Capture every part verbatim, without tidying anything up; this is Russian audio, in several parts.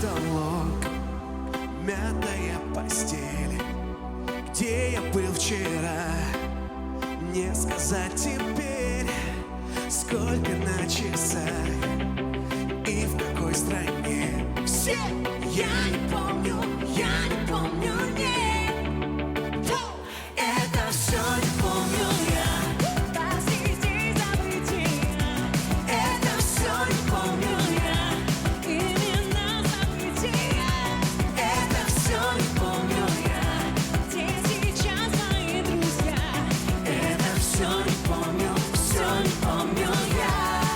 потолок, мятая постель. Где я был вчера, не сказать теперь. Сколько на часах и в какой стране. Все я не помню, я не помню, нет. Это все не помню я. Посреди забытия. Это все не помню я. Именно события. Это все не помню я. Где сейчас мои друзья. Это все не помню, все не помню я.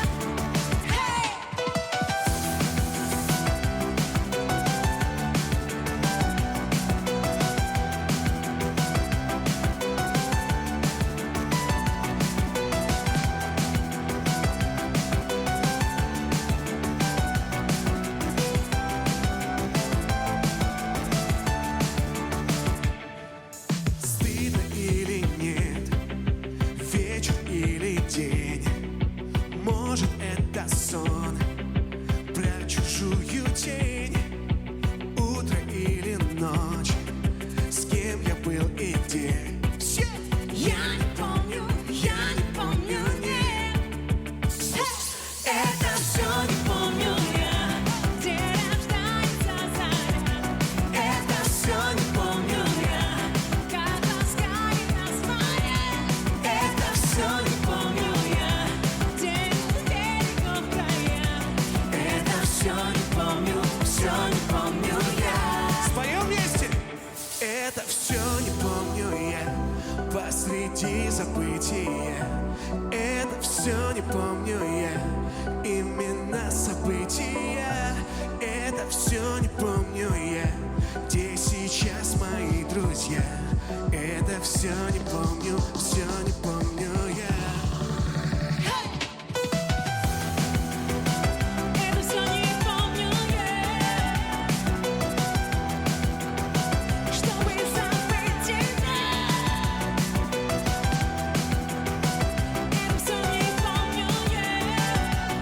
Стыдно или нет, вечер или день, может это сон про чужую тень. Утро или ночь, с кем я был и где. Все я не помню, я не помню, нет. Это все не помню я. Где рождается заря. Это все не помню я. Как ласкает нас море. Это все не помню я. Где берегов края. Это все не помню, все не помню я. Споем вместе! Это все не помню я. Посреди забытия. Это все не помню я. Именно события. Это все не помню я. Где сейчас мои друзья. Это все не помню, все не помню я. Это все не помню я. Чтобы забыть тебя. Это все не помню я.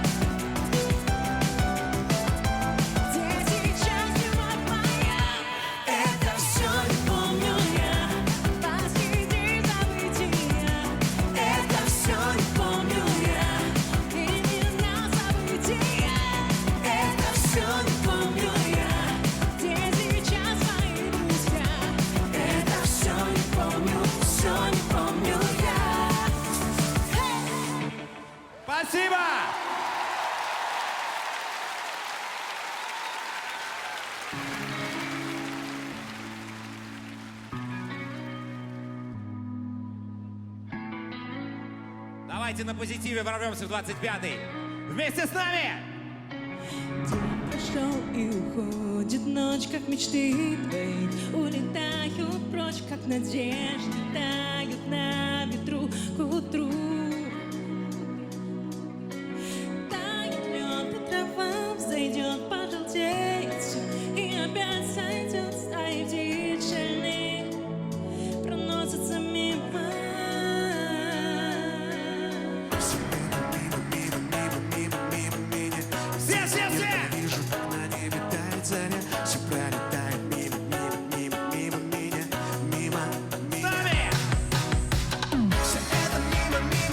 Где сейчас любовь моя. Это все не помню я. Посреди забытия. Это все не помню я. Именно события. Это все не помню я. Где сейчас мои друзья. Это все не помню, все не помню я. Спасибо! Давайте на позитиве ворвемся в двадцать пятый. Вместе с нами! День прошел и уходит ночь, как мечты твои улетают прочь, как надежды тают на ветру к утру. Тает лед, и трава взойдет, пожелтеет всё, и опять сойдет стаи птиц шальных, проносятся мимо. Все, все, все! Вижу, как на небе тает заря. Все пролетает мимо, мимо, мимо, мимо меня. Мимо, С мимо. нами! Все это мимо, мимо.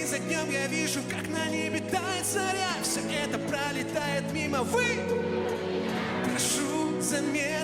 за днем я вижу, как на небе тает заря. Все это пролетает мимо, вы. Прошу, заметь.